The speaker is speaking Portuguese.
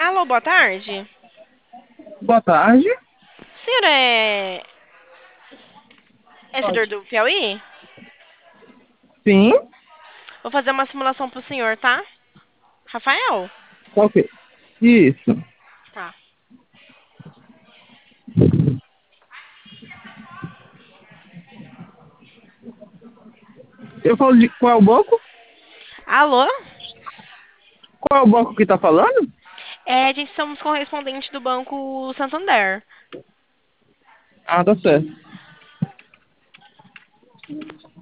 Alô, boa tarde. Boa tarde. O senhor é servidor do Piauí? Sim, Vou fazer uma simulação pro senhor, tá? Rafael? ok. Isso. Tá. Eu falo de qual é o banco? Alô? Qual é o banco que tá falando? A gente somos correspondente do Banco Santander. Ah, tá certo.